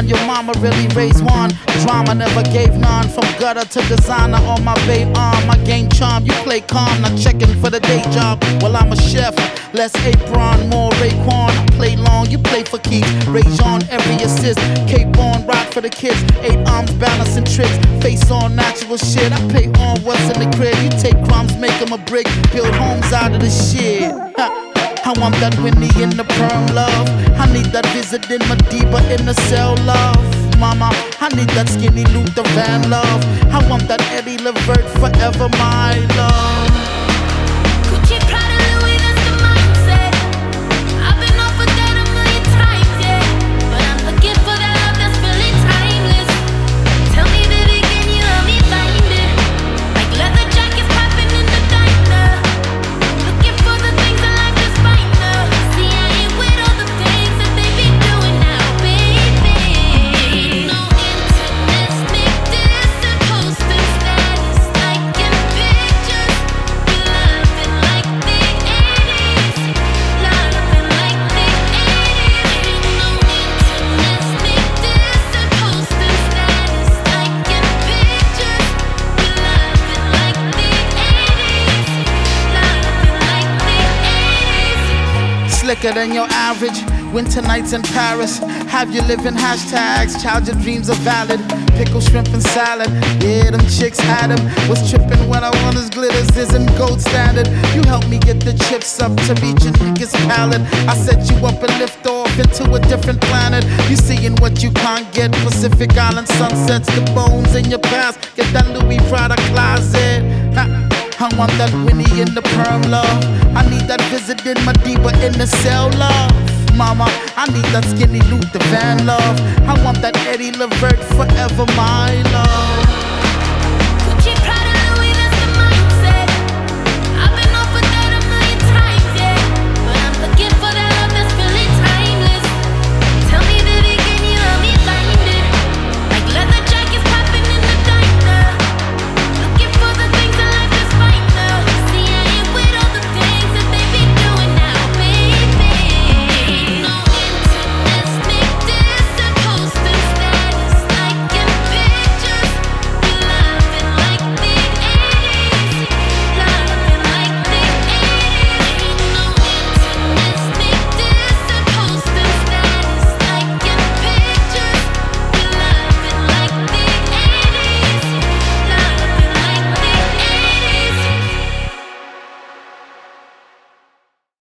son, your mama really raised one. Drama never gave none. From gutter to designer on my bay arm. I gain charm, you play calm, not checking for the day job. Well, I'm a chef, less apron, more Raekwon. I play long, you play for keeps. Rage on every assist, cape on, rock for the kids. 8 arms balancing tricks, face on natural shit. I pay on what's in the crib. You take crumbs, make them a brick, build homes out of the shit. I want that Winnie in the perm love. I need that visit in Madiba in the cell love. Mama, I need that skinny Luther Van love. I want that Eddie Levert forever my love. Gucci, Prada, Louis, that's the mindset. I've been offered that a million times, yeah. But I'm looking for that love that's really timeless. Tell me, baby, can you help me find it? Like leather jackets popping in the diner. Looking for the things that life is finer. See, I ain't with all the things that they be doing now, baby. No internet, make this and posting status like in pictures. You're loving like the 80s, loving like the 80s. No internet, make this and posting status like in pictures. You're loving like the 80s, loving like the 80s. Slicker than your average. Winter nights in Paris. Have you living hashtags? Child, your dreams are valid. Pickle, shrimp, and salad. Yeah, them chicks had them. Was tripping when I want his glitters isn't gold standard. You helped me get the chips up to reach a nigga's palate. I set you up and lift off into a different planet. You seeing what you can't get. Pacific Island sunsets, the bones in your past. Get that Louis Prada closet. I want that Winnie in the perm love. I need that visit in Madiba in the cell love. Mama, I need that skinny Luther Van love. I want that Eddie Levert forever my love.